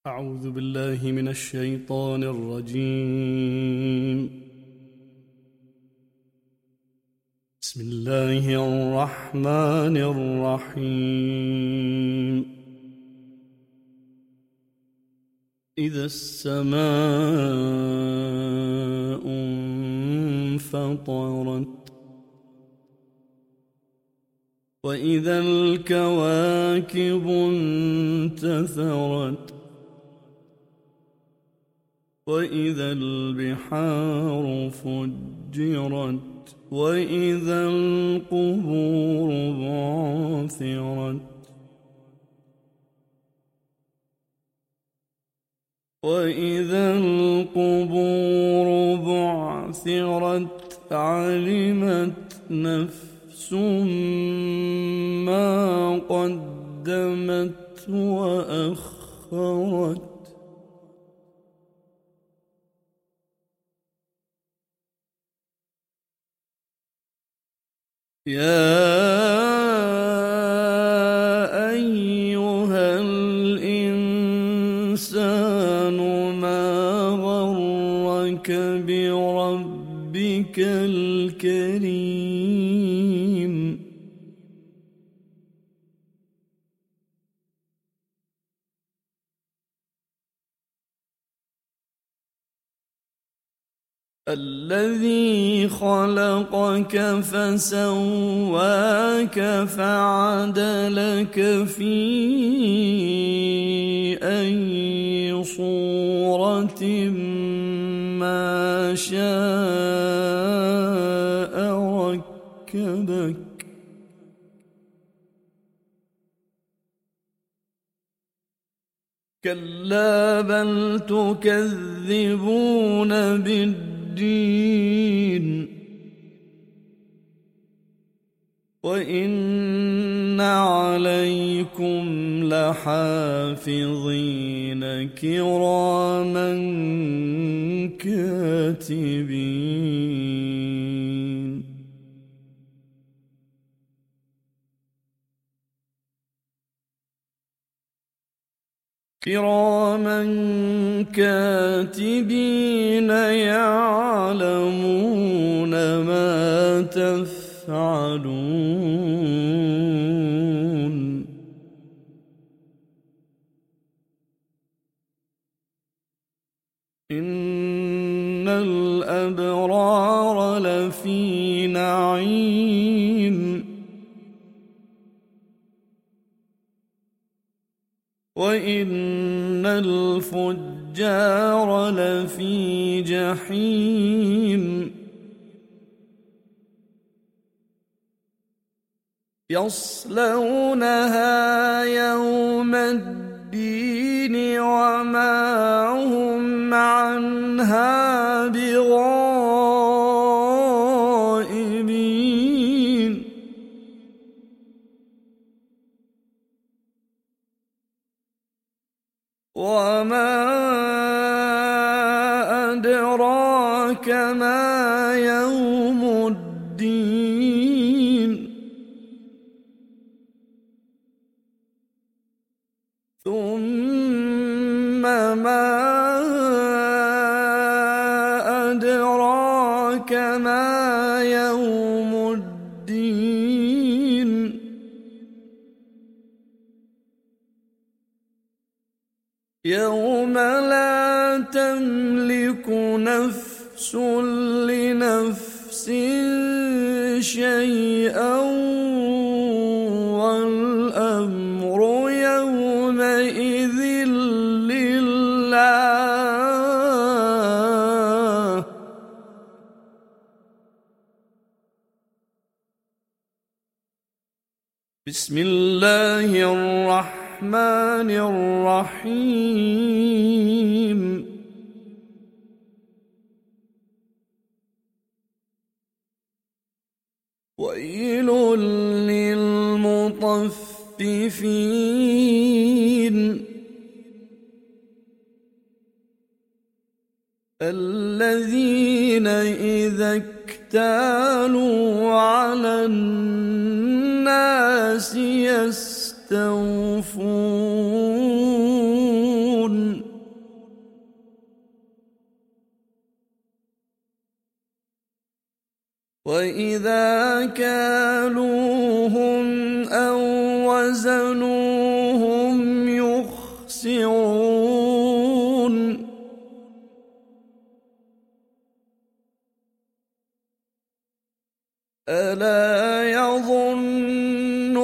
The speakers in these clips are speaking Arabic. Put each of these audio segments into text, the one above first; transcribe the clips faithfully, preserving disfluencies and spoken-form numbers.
أعوذ بالله من الشيطان الرجيم. بسم الله الرحمن الرحيم. إذا السماء انفطرت وإذا الكواكب انتثرت وإذا البحار فجرت وإذا القبور بعثرت وإذا القبور بعثرت علمت نفس ما قدمت وأخرت يا أيها الإنسان ما غرك بربك الكريم الذي خلقك فسواك فعدلك في أي صورة ما شاء ركبك كلا بل تكذبون بالدين وإن عليكم لحافظين كراما كاتبين كراما كاتبين يعلمون ما تفعلون إن الأبرار لفي نعيم وإن الفجار لفي جحيم يصلونها يوم الدين وما هم عنها بغائبين وما أدراك ما يوم الدين ثم ما أدراك ما يوم الدين يوم لا تملك نفس لنفس شيئا والأمر يومئذ لله بسم الله الرحمن الرحيم ويل للمطففين الذين إذا اكتالوا على الناس يستوفون وإذا كالوهم أو وزنوهم يخسرون ألا يظن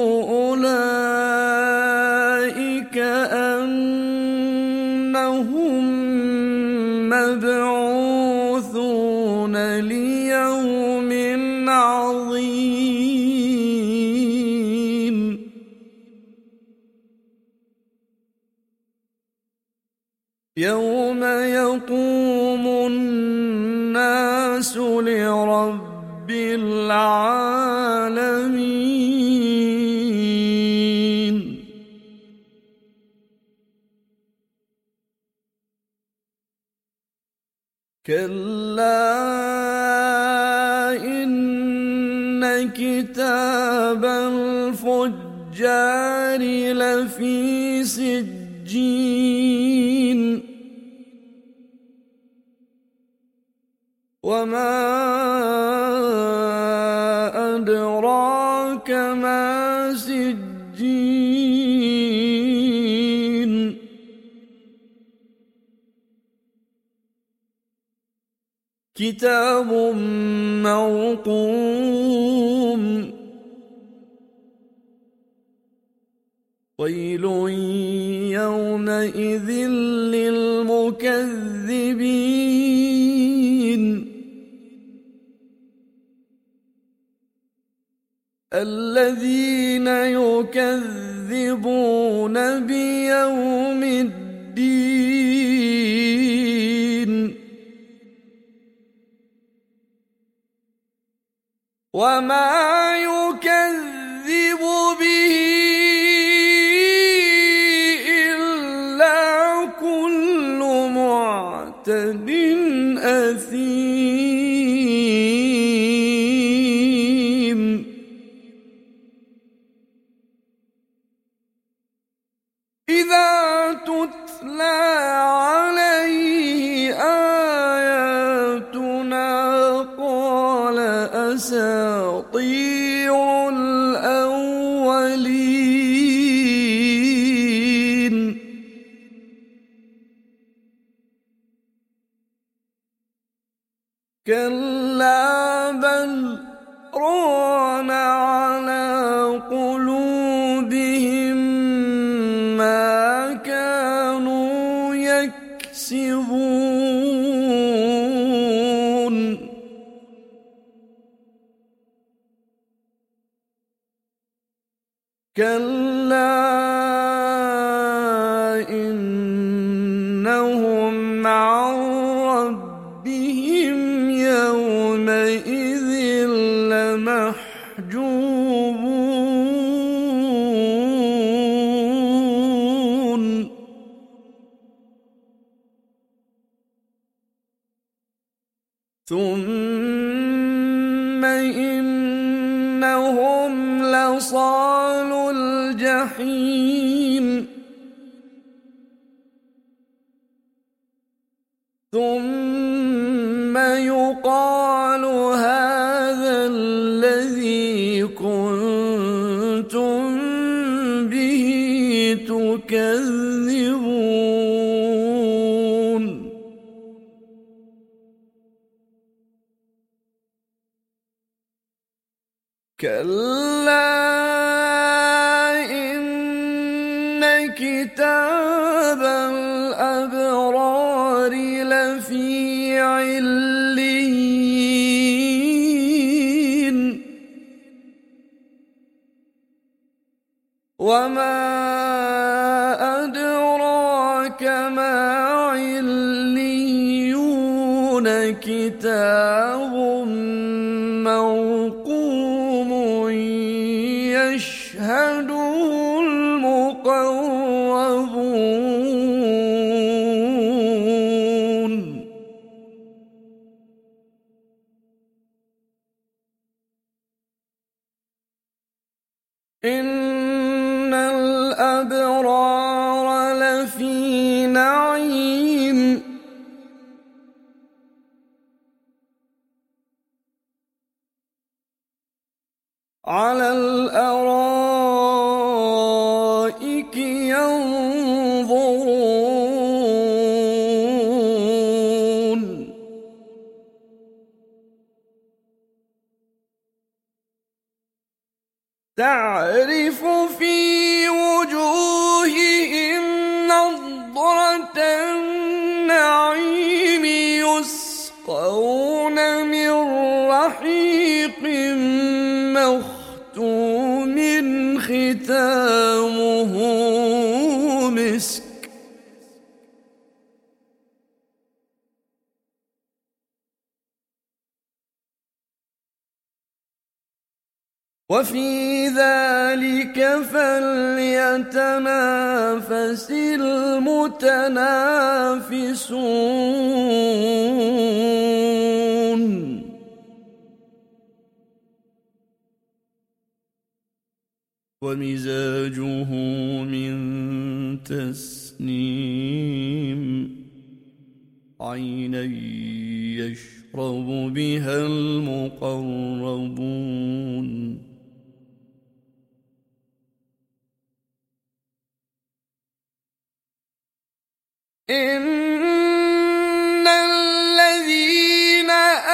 أولئك أنهم مبعوثون ليوم عظيم يوم يقوم الناس لرب العالمين كلا إن كتاب الفجار لفي سجين وما أدراك ما سجين كتاب مرقوم ويل يومئذ للمكذبين الذين يكذبون بيوم الدين وما يكذب به إلا كل معتد أثيم إذا تتلى عليه آياتنا قال أساطير الأولين كلا بل ران على قلوبهم ما كانوا يكسبون كلا إنهم عن ربهم يومئذ لمحجوبون ثم إنهم لصالو الجحيم ثم يقال هذا الذي كنتم به تكذبون كلا إن كتاب الأبرار لفي عليين وما أدراك ما عليون كتاب مرقوم يشهده المقربون إن الأبرار لفي نعيم على الأرائك ينظرون تعرف في وجوههم نضرة النعيم يسقون من رحيق مختوم ختامه مسك وفي ذلك فليتنافس المتنافسون ومزاجه من تسنيم عينا يشرب بها المقربون إن الذين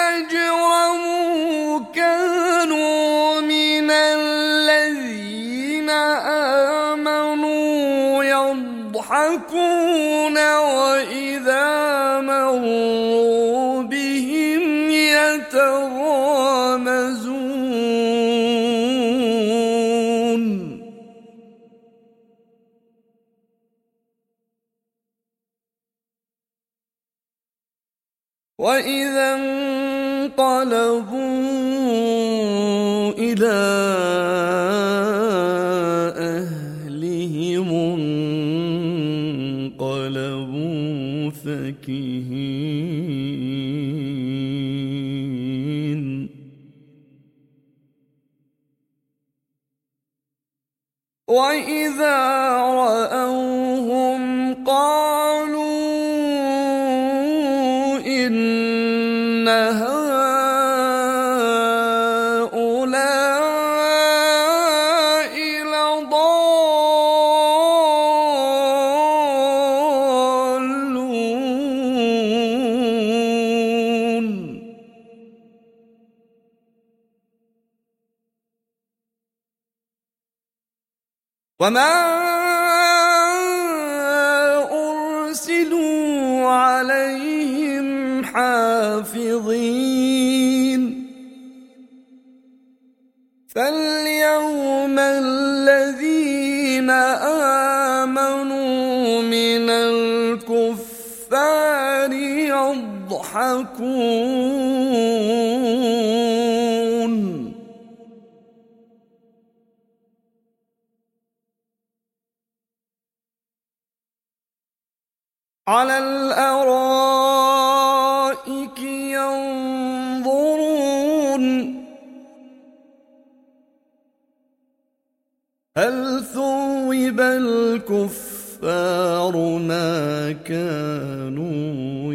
أجرموا كانوا من الذين آمنوا يضحكون وإذا مروا بهم يتغامزون وإذا انقلبوا إلى أهلهم انقلبوا فكهين وإذا رأوهم قالوا إن هؤلاء لضالون وما أرسلوا عليهم حافظين فاليوم الذين آمنوا من الكفار يضحكون على الأرائك ينظرون هل ثوب الكفار ما كانوا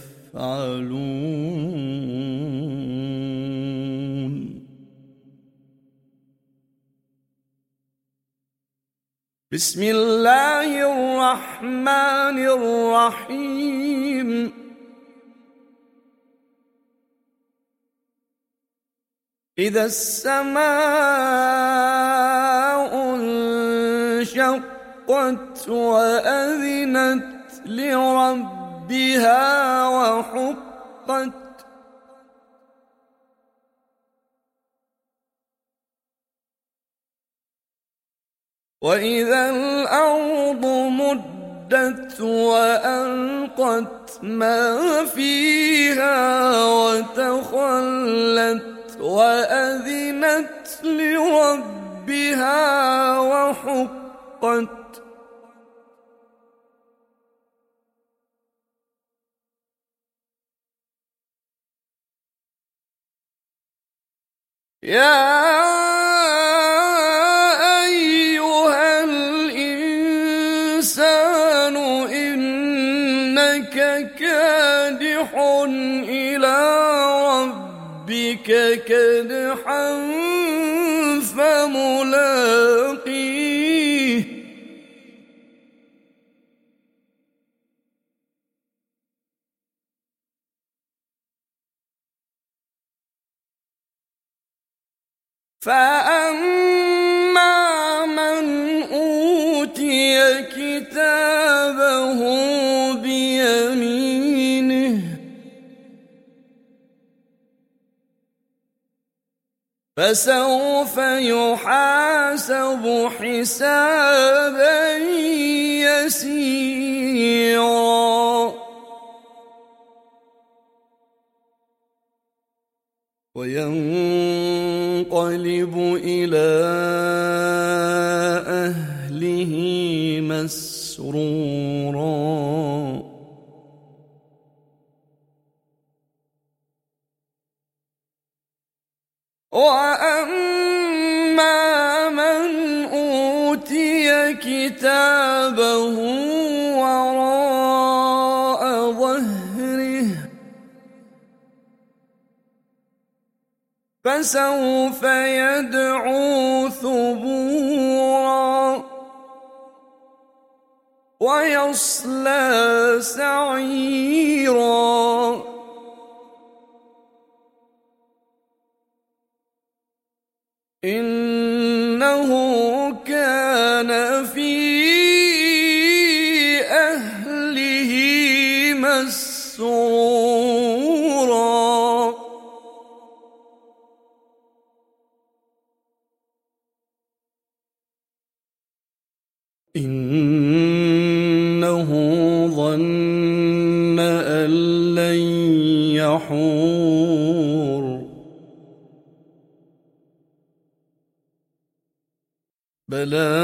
يفعلون بسم الله الرحمن الرحيم إذا السماء انشقت وأذنت لربها وحقت وإذا الأرض مدت وألقت ما فيها وتخلت وأذنت لربها وحقت يا أيها الإنسان إنك كادح إلى ربك كدحا فملاقيه فأما من أوتي كتابه بيمينه فسوف يحاسب حسابا يسيرا وينقلب إلى أهله مسرورا وأما من أوتي كتابه وراء ظهره فسوف يدعو ثبورا ويصلى سعيرا إنه كان في أهله مسرورا إنه ظن أن لن يحور بلى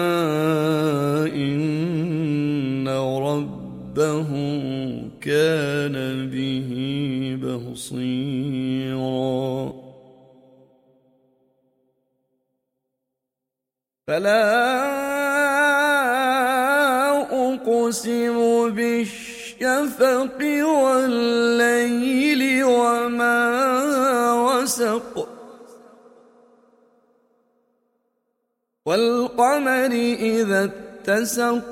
إن ربه كان به بصيرا فلا أقسم بالشفق والليل وما وسق والقمر إذا اتسق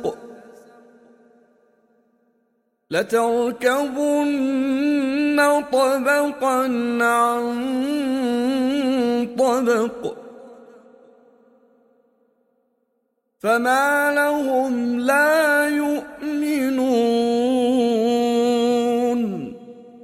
لتركبن طبقا عن طبق فما لهم لا يؤمنون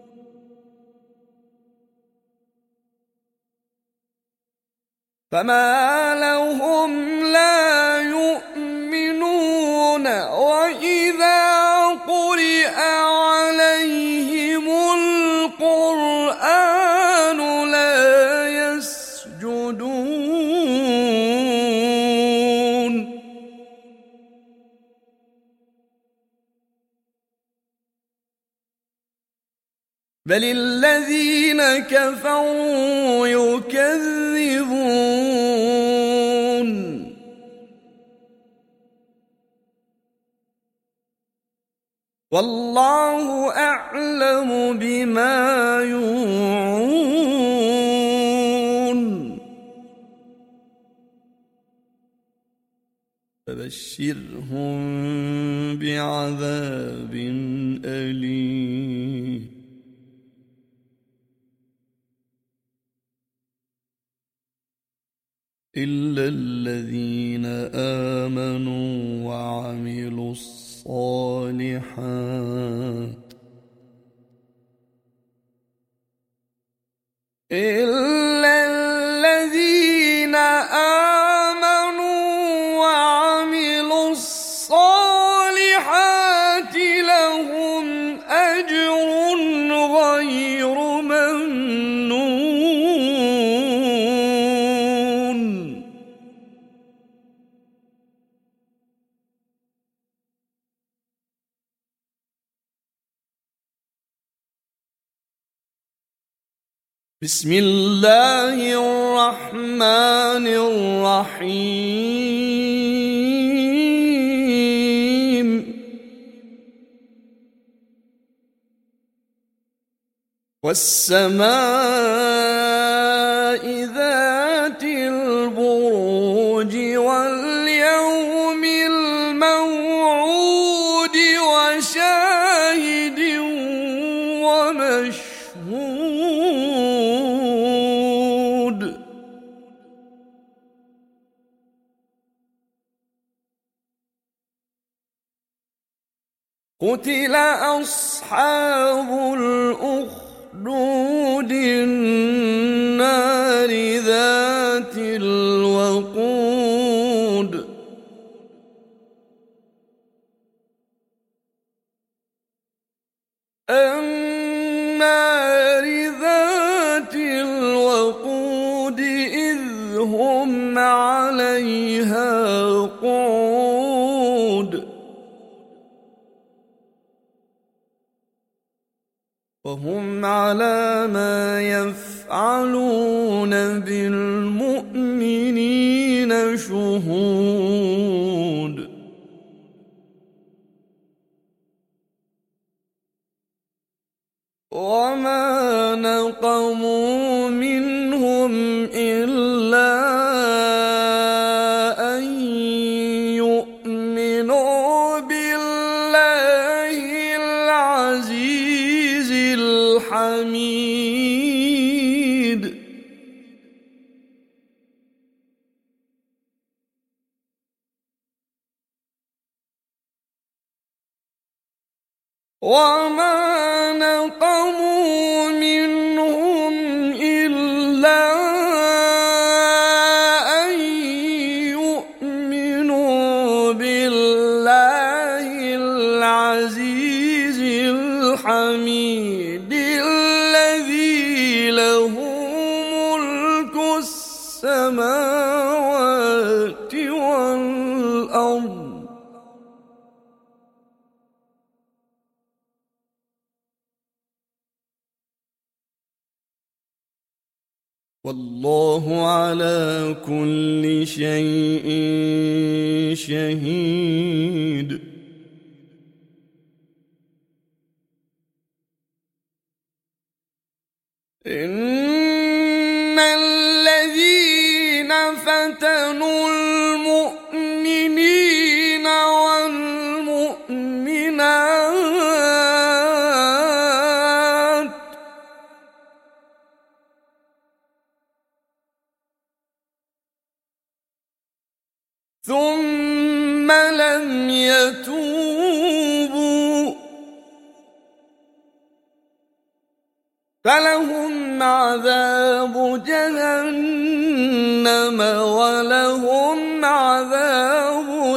فما لهم لا يؤمنون وإذا قرئ عليهم القرآن لا يسجدون بل الذين كفروا يكذبون والله أعلم بما يوعون فبشرهم بعذاب أليم إلا الذين آمنوا وعملوا الصالحات إلا الذين آمنوا وعملوا الصالحات لهم أجر غير ممنون بسم الله الرحمن الرحيم والسماء ذات البروج وشاهد ومشهود قتل أصحاب الأخدود النار ذات الوقود النار ذات الوقود إذ هم عليها قعود وهم على ما يفعلون بالمؤمنين شهود وما نقموا منهم إلا أن يؤمنوا بالله العزيز الحميد وما نقموا منهم إلا أن يؤمنوا بالله العزيز الحميد الذي له ملك السماوات والأرض والله على كل شيء شهيد إن الذين فتنوا المؤمنين والمؤمنات ثم لم يتوبوا فلهم عذاب جهنم ولهم عذاب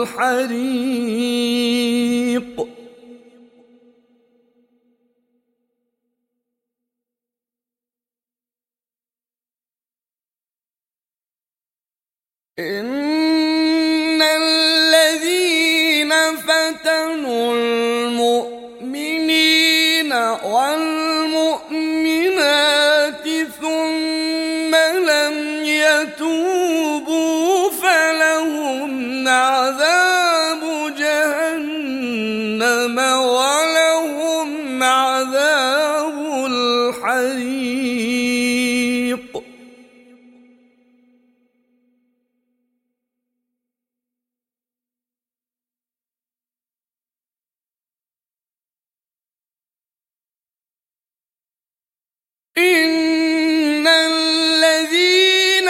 الحريق إن الذين فتنوا المؤمنين والمؤمنات ثم لم يتوبوا فلهم عذاب جهنم ولهم عذاب الحريق إن الذين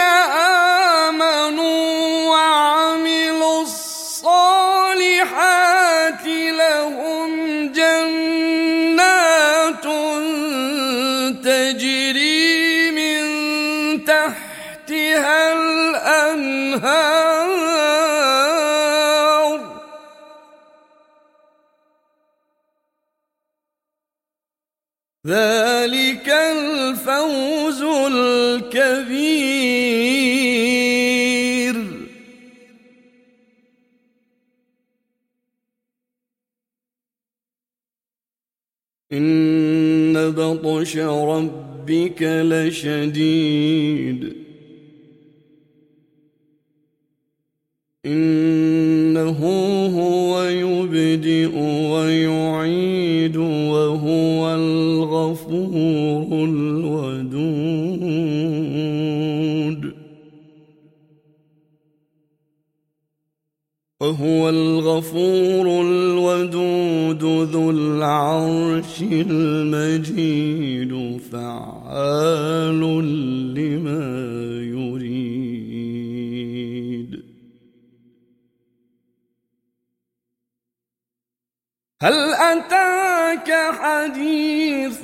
آمنوا وعملوا الصالحات لهم جنات تجري من تحتها الأنهار ذلك الفوز الكبير إن بطش ربك لشديد إنه هو يبدئ ويعيد وهو الغفور الودود وهو الغفور الودود ذو العرش المجيد فعال لما يريد. هل أتاك حديث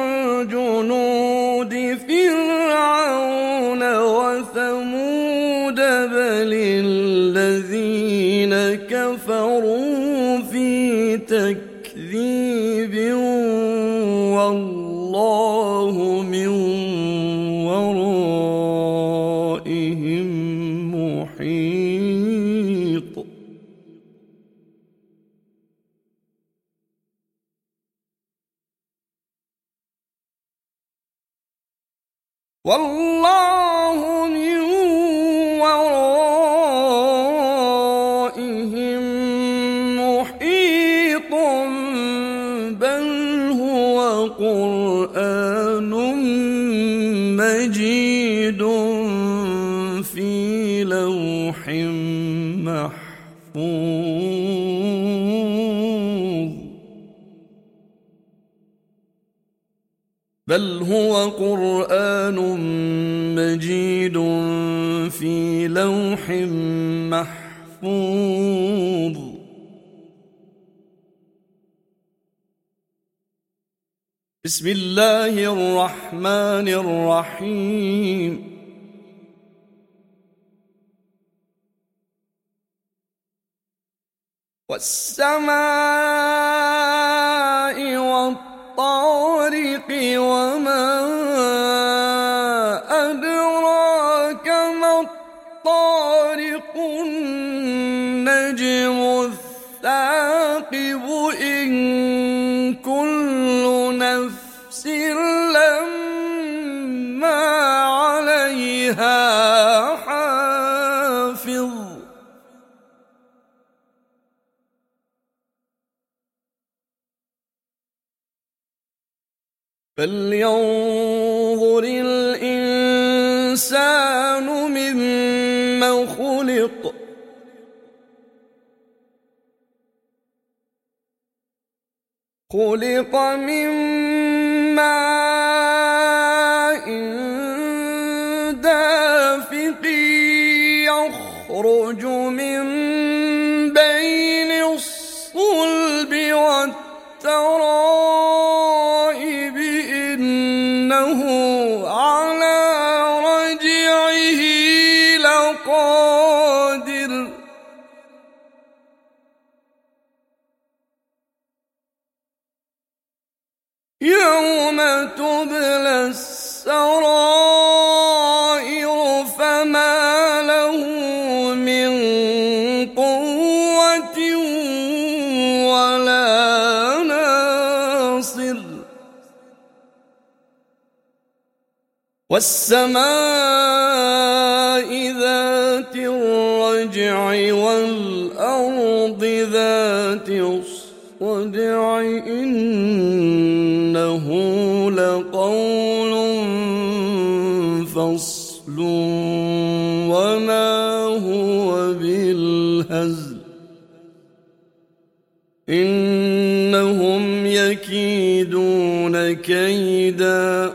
جنود فرعون وثمود بل الذين كفروا في تكذيب والله من ورائهم محيط. والله من ورائهم محيط بل هو قرآن مجيد في لوح محفوظ. بل هو قرآن مجيد في لوح محفوظ. بسم الله الرحمن الرحيم. والسماء والطارق وما أدراك ما الطارق النجم الثاقب إن كل نفس لما عليها حافظ. فلينظر الإنسان مما خلق. خلق من ماء دافق يخرج من بين الصلب والترائب إنه على رجعه لقادر. يوم تبلى السرائر فما له من قوة ولا ناصر. والسماء ذات الرجع والأرض ذات الصدع إنه لقول فصل وما هو بالهزل. إنهم يكيدون كيدا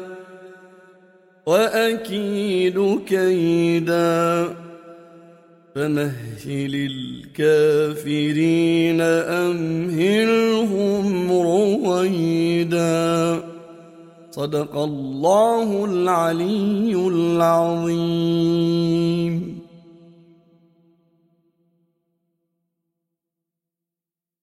وأكيد كيدا فمهل الكافرين أمهلهم رويدا. صدق الله العلي العظيم.